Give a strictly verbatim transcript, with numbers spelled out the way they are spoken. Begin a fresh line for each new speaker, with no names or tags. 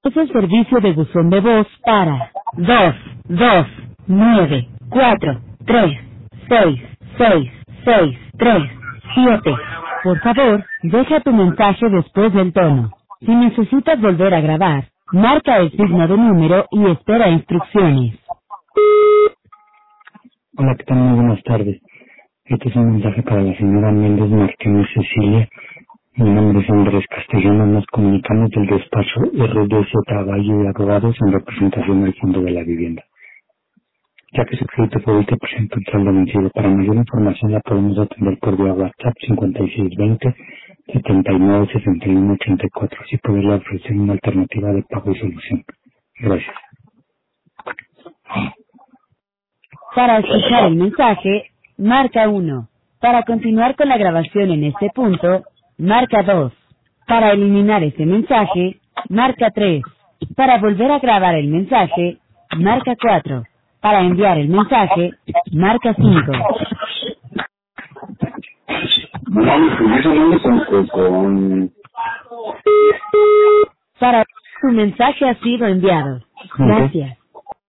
Es el servicio de buzón de voz para dos dos nueve cuatro tres seis seis seis tres siete. Por favor, deja tu mensaje después del tono. Si necesitas volver a grabar, marca el signo de número y espera instrucciones.
Hola, ¿qué tal? Muy buenas tardes. Este es un mensaje para la señora Méndez Martínez Cecilia. Mi nombre es Andrés Castellano. Nos comunicamos del despacho R D Z Valle de Abogados en representación del Fondo de la Vivienda. Ya que su crédito favorito presenta un saldo vencido, para mayor información la podemos atender por vía WhatsApp cincuenta y seis veinte setenta y nueve sesenta y uno ochenta y cuatro, así poderle ofrecer una alternativa de pago y solución. Gracias.
Para escuchar el mensaje, marca uno. Para continuar con la grabación en este punto, marca dos. Para eliminar este mensaje, marca tres. Para volver a grabar el mensaje, marca cuatro. Para enviar el mensaje, marca cinco. Para tu mensaje ha sido enviado. Gracias.